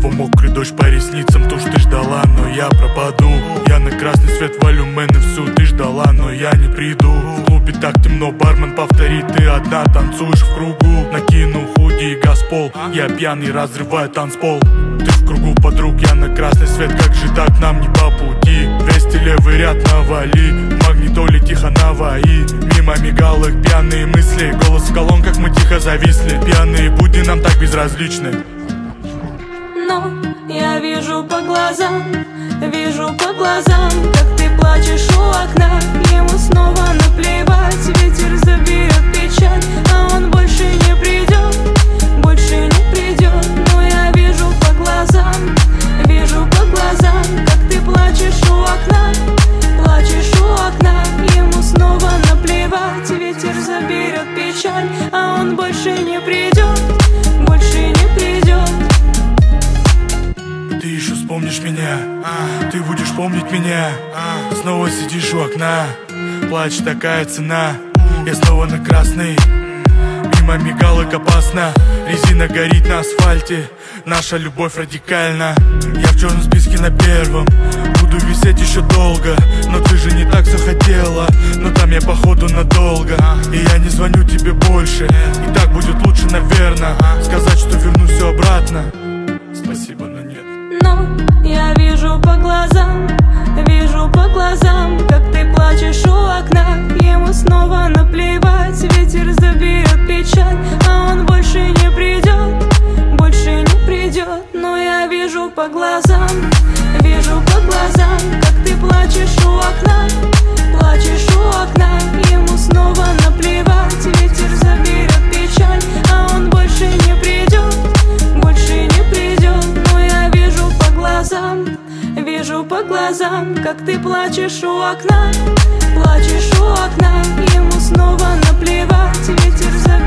небо, мокрый дождь по ресницам. То, что ты ждала, но я пропаду. Я на красный свет валю, мэн, и всю ты ждала, но я не приду. В клубе так темно, бармен повторит, ты одна танцуешь в кругу. Накину худи и газпол, я пьяный, разрываю танцпол. Ты в кругу подруг, я на красный свет, как же так, нам не по пути. 200 левый ряд навали, магнитоли тихо наваи. Мимо мигалок пьяные мысли, голос в колонках, мы тихо зависли. Пьяные будни нам так безразличны. Но я вижу по глазам, как ты плачешь у окна. Ему снова наплевать, ветер заберет печаль, а он больше не придет, больше не придет. Но я вижу по глазам, как ты плачешь у окна, ему снова наплевать, ветер заберет печаль, а он больше не придет, больше не придет. Ты еще вспомнишь меня, ты будешь помнить меня. Снова сидишь у окна, плачь, такая цена. Я снова на красный, мимо мигалок опасно. Резина горит на асфальте, наша любовь радикальна. Я в черном списке на первом, буду висеть еще долго. Но ты же не так все хотела, но там я походу надолго. И я не звоню тебе больше, и так будет лучше, наверное. Сказать, что верну все обратно. Спасибо, но нет. Но я вижу по глазам, как ты плачешь у окна. Ему снова наплевать, ветер заберет печаль, а он больше не придет, больше не придет. Но я вижу по глазам, как ты плачешь у окна, ему снова наплевать, ветер заберет печаль, а он больше не придет, больше не придет. Но я вижу по глазам, как ты плачешь у окна, ему снова наплевать, ветер заберет